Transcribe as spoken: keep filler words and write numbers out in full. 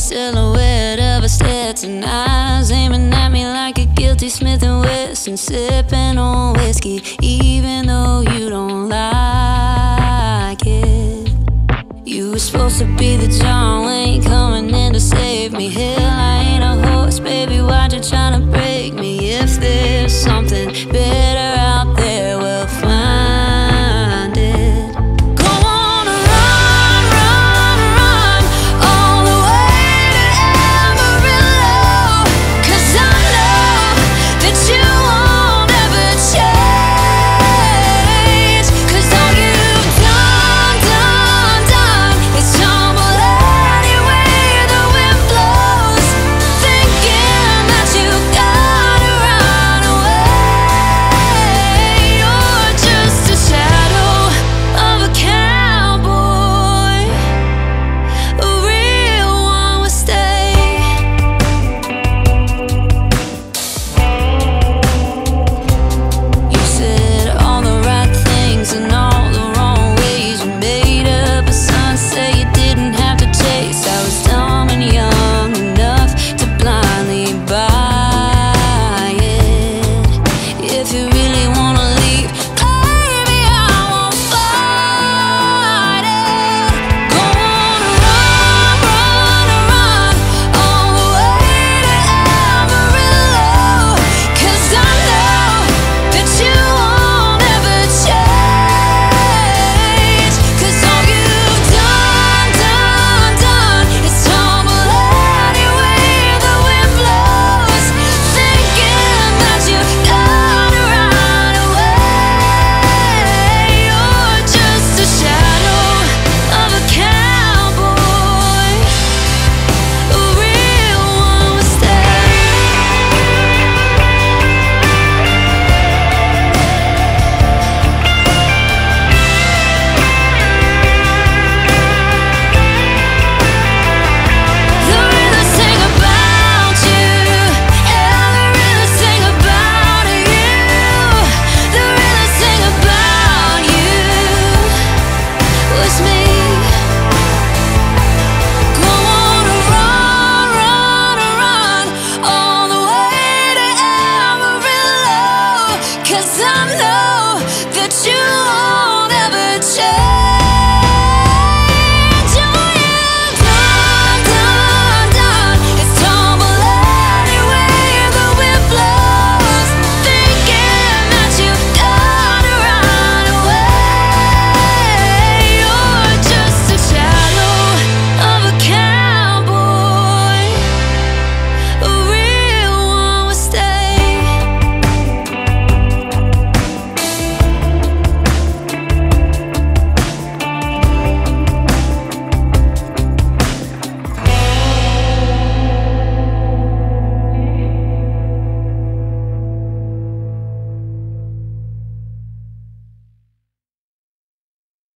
silhouette of a Stetson eyes aiming at me like a guilty Smith and Wesson, sipping on whiskey even though you don't like it. You were supposed to be the John Wayne coming in to save me. Hell, I ain't a horse, baby, why'd you tryna break me? If there's something better